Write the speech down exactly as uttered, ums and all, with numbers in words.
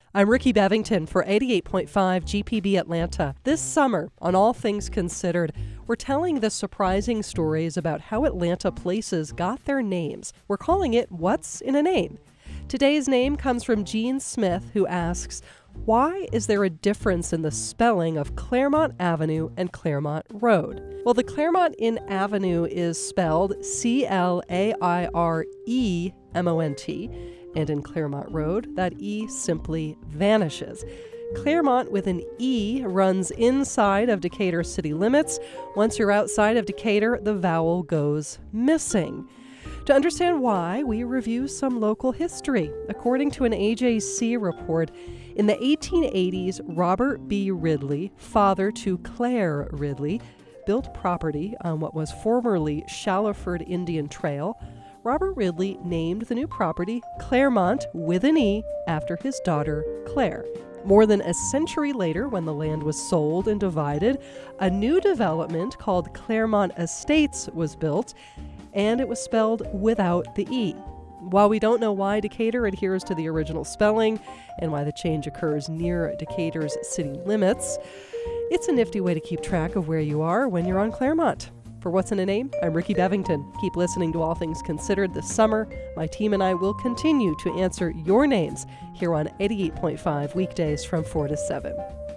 I'm Ricky Bevington for eighty-eight point five G P B Atlanta. This summer, on All Things Considered, we're telling the surprising stories about how Atlanta places got their names. We're calling it What's in a Name? Today's name comes from Gene Smith, who asks, why is there a difference in the spelling of Claremont Avenue and Claremont Road? Well, the Claremont in Avenue is spelled C L A I R E M O N T, and in Claremont Road, that E simply vanishes. Claremont with an E runs inside of Decatur city limits. Once you're outside of Decatur, the vowel goes missing. To understand why, we review some local history. According to an A J C report, in the eighteen eighties, Robert B. Ridley, father to Claire Ridley, built property on what was formerly Shallowford Indian Trail. Robert Ridley named the new property Claremont with an E after his daughter Claire. More than a century later, when the land was sold and divided, a new development called Claremont Estates was built, and it was spelled without the E. While we don't know why Decatur adheres to the original spelling and why the change occurs near Decatur's city limits, it's a nifty way to keep track of where you are when you're on Claremont. For What's in a Name, I'm Ricky Bevington. Keep listening to All Things Considered this summer. My team and I will continue to answer your names here on eighty-eight point five weekdays from four to seven.